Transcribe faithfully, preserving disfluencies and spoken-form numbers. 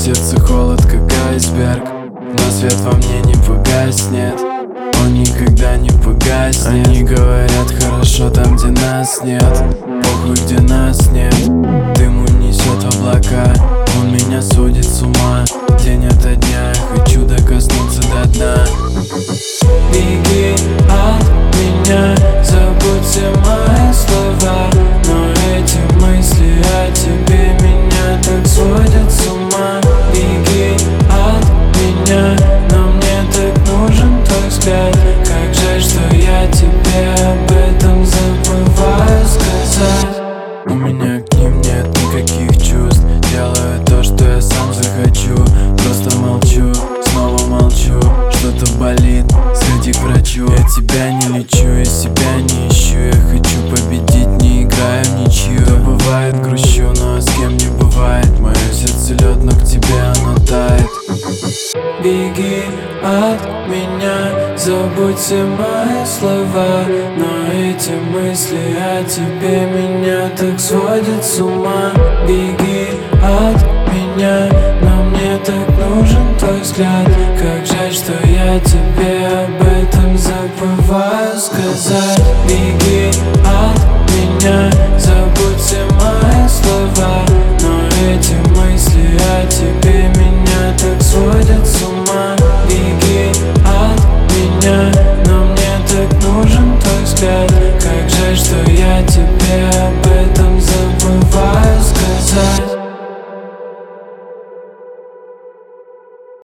сердце холод, как айсберг, но свет во мне не погаснет, он никогда не погаснет. Они говорят хорошо там, где нас нет, похуй, где нас нет. Дым унесет в облака, он меня сводит с ума. День ото дня хочу докоснуться до дна. Беги от меня, забудь все мои слова, но эти мысли о тебе меня так сводят с ума. Беги от меня, но мне так нужен твой взгляд. Как жаль, что я тебе об этом забываю сказать. У меня к ним нет никаких чувств, делаю то, что я сам захочу. Просто молчу, снова молчу, что-то болит, сходи к врачу. Я тебя не лечу, я себя не ищу, я хочу победить, не играю в ничью. Да бывает грущу, но с кем не бывает, мое сердце лед, но к тебе оно тает. Беги от меня, забудь все мои слова, но эти мысли о тебе меня так сводят с ума. Беги от меня, но мне так нужен твой взгляд. Как жаль, что я тебе об этом забываю сказать. Беги от меня, забудь все